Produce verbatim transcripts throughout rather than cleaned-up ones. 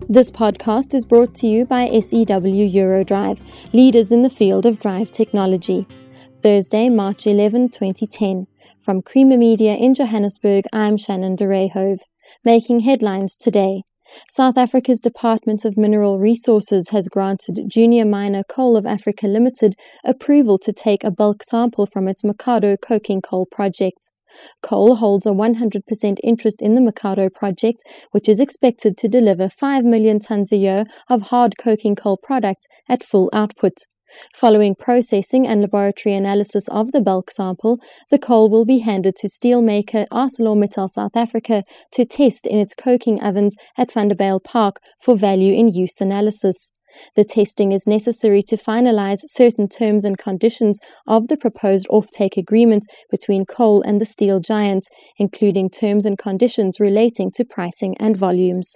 This podcast is brought to you by S E W Eurodrive, leaders in the field of drive technology. Thursday, March eleventh, twenty ten. From Creamer Media in Johannesburg, I'm Shannon de Rehove. Making headlines today. South Africa's Department of Mineral Resources has granted Junior Miner Coal of Africa Limited approval to take a bulk sample from its Mikado coking coal project. Coal holds a one hundred percent interest in the Mikado project, which is expected to deliver five million tons a year of hard coking coal product at full output. Following processing and laboratory analysis of the bulk sample, the coal will be handed to steelmaker ArcelorMittal South Africa to test in its coking ovens at Vanderbijl Park for value-in-use analysis. The testing is necessary to finalize certain terms and conditions of the proposed offtake agreement between coal and the steel giant, including terms and conditions relating to pricing and volumes.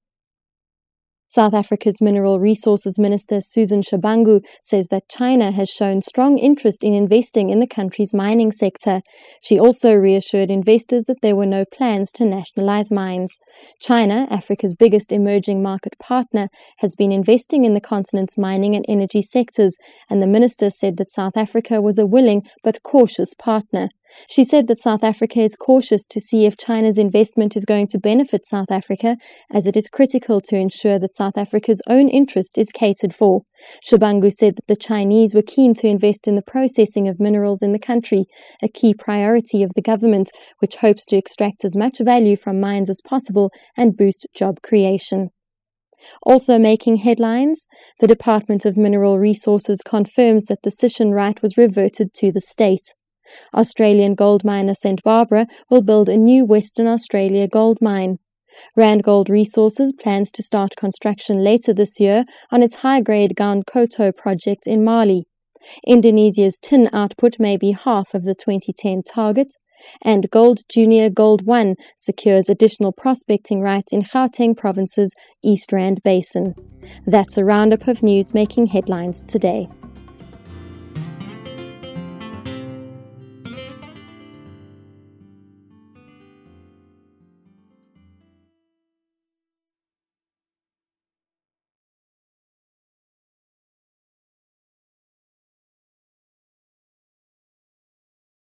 South Africa's Mineral Resources Minister Susan Shabangu says that China has shown strong interest in investing in the country's mining sector. She also reassured investors that there were no plans to nationalize mines. China, Africa's biggest emerging market partner, has been investing in the continent's mining and energy sectors, and the minister said that South Africa was a willing but cautious partner. She said that South Africa is cautious to see if China's investment is going to benefit South Africa, as it is critical to ensure that South Africa's own interest is catered for. Shabangu said that the Chinese were keen to invest in the processing of minerals in the country, a key priority of the government, which hopes to extract as much value from mines as possible and boost job creation. Also making headlines, the Department of Mineral Resources confirms that the Sishen right was reverted to the state. Australian gold miner Saint Barbara will build a new Western Australia gold mine. Randgold Resources plans to start construction later this year on its high-grade Gount Koto project in Mali. Indonesia's tin output may be half of the twenty ten target, and Gold Junior Gold One secures additional prospecting rights in Gauteng Province's East Rand Basin. That's a roundup of news making headlines today.